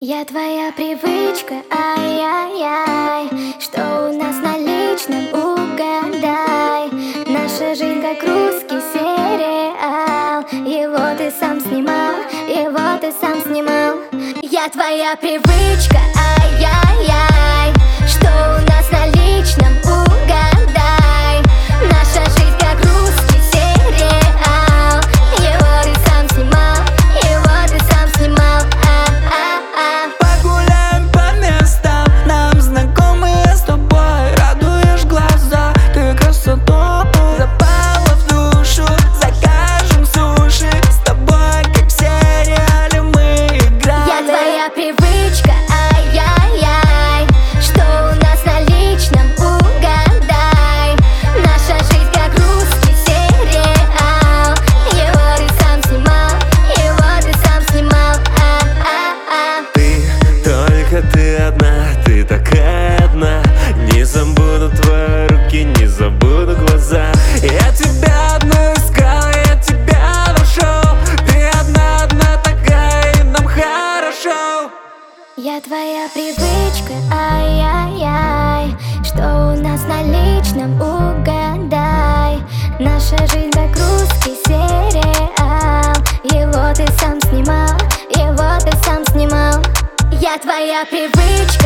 Я твоя привычка, ай-яй-яй. Что у нас на личном, угадай. Наша жизнь как русский сериал. Его ты сам снимал, его ты сам снимал. Я твоя привычка, ай-яй-яй. Что у нас на личном, угадай. Наша жизнь как русский сериал. Его ты сам снимал, его ты сам снимал. Погуляем по местам, нам знакомые с тобой. Радуешь глаза, ты красотой. Запала в душу, закажем суши. С тобой, как в сериале, мы играем. Я твоя привычка, ай-яй-яй. Что у нас на личном, угадай. Наша жизнь как русский сериал. Его ты сам снимал, его ты сам снимал. Ты, только ты одна, ты такая одна. Не забуду твои руки, не забуду глаза. Я тебя одну искал, я тебя нашел. Ты одна такая, и нам хорошо. Я твоя привычка, ай-яй-яй. Что у нас на личном, угадай. Наша жизнь как русский сериал. Его ты сам снимал, его ты сам снимал. Я твоя привычка.